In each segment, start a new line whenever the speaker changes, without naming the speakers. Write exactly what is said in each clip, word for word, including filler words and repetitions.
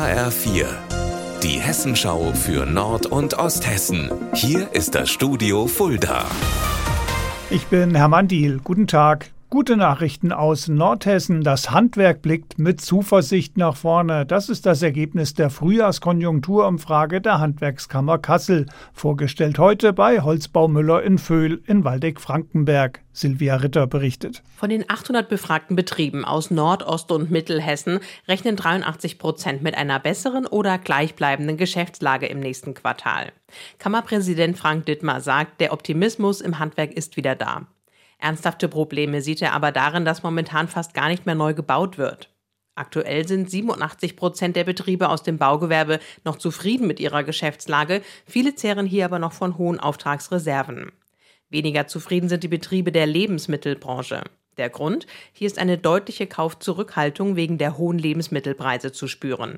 H R vier, die Hessenschau für Nord- und Osthessen. Hier ist das Studio Fulda.
Ich bin Hermann Diehl. Guten Tag. Gute Nachrichten aus Nordhessen. Das Handwerk blickt mit Zuversicht nach vorne. Das ist das Ergebnis der Frühjahrskonjunkturumfrage der Handwerkskammer Kassel. Vorgestellt heute bei Holzbau Müller in Vöhl in Waldeck-Frankenberg. Silvia Ritter berichtet.
Von den achthundert befragten Betrieben aus Nord-, Ost- und Mittelhessen rechnen dreiundachtzig Prozent mit einer besseren oder gleichbleibenden Geschäftslage im nächsten Quartal. Kammerpräsident Frank Dittmar sagt, der Optimismus im Handwerk ist wieder da. Ernsthafte Probleme sieht er aber darin, dass momentan fast gar nicht mehr neu gebaut wird. Aktuell sind siebenundachtzig Prozent der Betriebe aus dem Baugewerbe noch zufrieden mit ihrer Geschäftslage, viele zehren hier aber noch von hohen Auftragsreserven. Weniger zufrieden sind die Betriebe der Lebensmittelbranche. Der Grund? Hier ist eine deutliche Kaufzurückhaltung wegen der hohen Lebensmittelpreise zu spüren.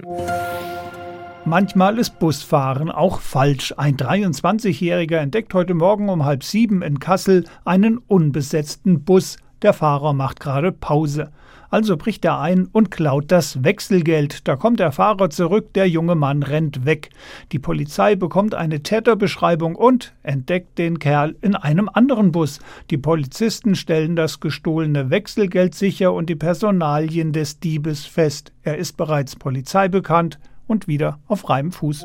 Manchmal ist Busfahren auch falsch. Ein dreiundzwanzigjähriger entdeckt heute Morgen um halb sieben in Kassel einen unbesetzten Bus. Der Fahrer macht gerade Pause. Also bricht er ein und klaut das Wechselgeld. Da kommt der Fahrer zurück, der junge Mann rennt weg. Die Polizei bekommt eine Täterbeschreibung und entdeckt den Kerl in einem anderen Bus. Die Polizisten stellen das gestohlene Wechselgeld sicher und die Personalien des Diebes fest. Er ist bereits polizeibekannt und wieder auf freiem Fuß.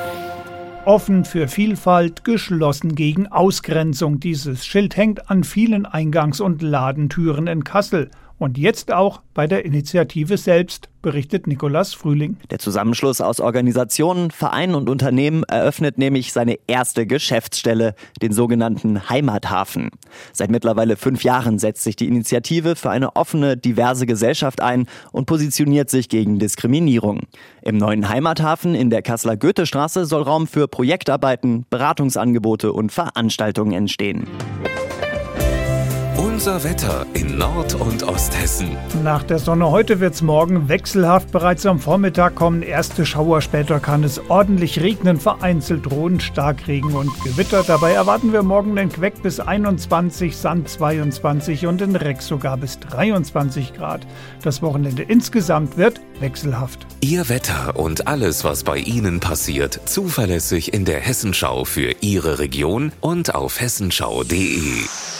Offen für Vielfalt, geschlossen gegen Ausgrenzung. Dieses Schild hängt an vielen Eingangs- und Ladentüren in Kassel. Und jetzt auch bei der Initiative selbst, berichtet Nikolaus Frühling.
Der Zusammenschluss aus Organisationen, Vereinen und Unternehmen eröffnet nämlich seine erste Geschäftsstelle, den sogenannten Heimathafen. Seit mittlerweile fünf Jahren setzt sich die Initiative für eine offene, diverse Gesellschaft ein und positioniert sich gegen Diskriminierung. Im neuen Heimathafen in der Kasseler Goethestraße soll Raum für Projektarbeiten, Beratungsangebote und Veranstaltungen entstehen.
Unser Wetter in Nord- und Osthessen.
Nach der Sonne heute wird's morgen wechselhaft. Bereits am Vormittag kommen erste Schauer. Später kann es ordentlich regnen. Vereinzelt drohen Starkregen und Gewitter. Dabei erwarten wir morgen in Queck bis einundzwanzig, Sand zweiundzwanzig und in Reck sogar bis dreiundzwanzig Grad. Das Wochenende insgesamt wird wechselhaft.
Ihr Wetter und alles, was bei Ihnen passiert, zuverlässig in der Hessenschau für Ihre Region und auf hessenschau punkt de.